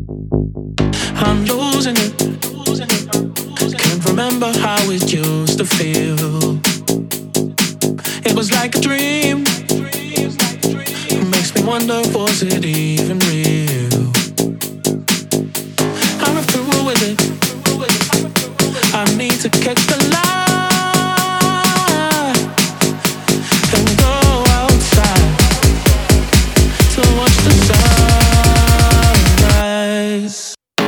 I'm losing it. Can't remember how it used to feel. It was like a dream. Makes me wonder, was it even real? I'm through with it. I need to catch the light and go outside to watch the sunrise.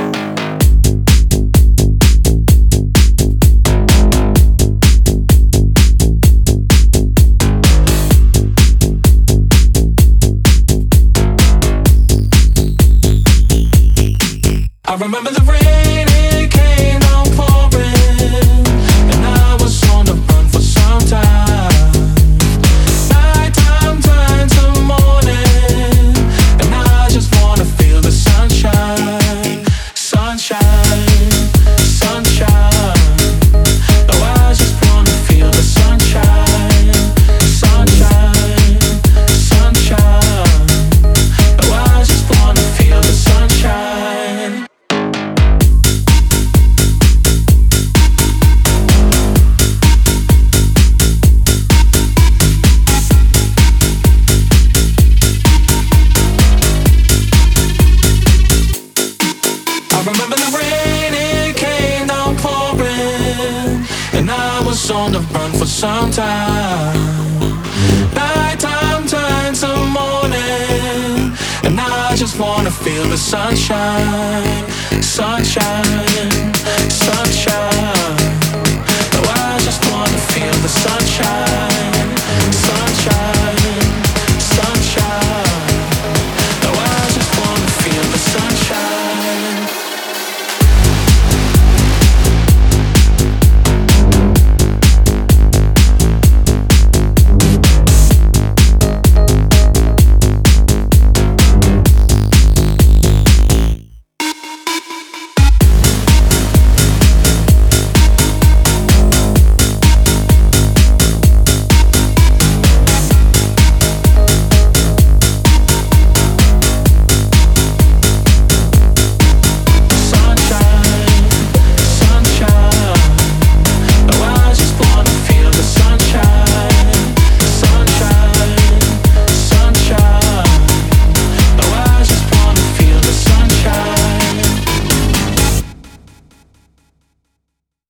I remember the rain, it came down pouring, and I was on the run for some time. Nighttime turned to morning, and I just wanna feel the sunshine, sunshine, sunshine. Oh, I just wanna feel the sunshine, sunshine, sunshine. Oh, I just wanna feel the sunshine. I remember the rain, it came down pouring, and I was on the run for some time. Nighttime turned to morning, and I just wanna feel the sunshine, sunshine, sunshine. Oh, I just wanna feel the sunshine.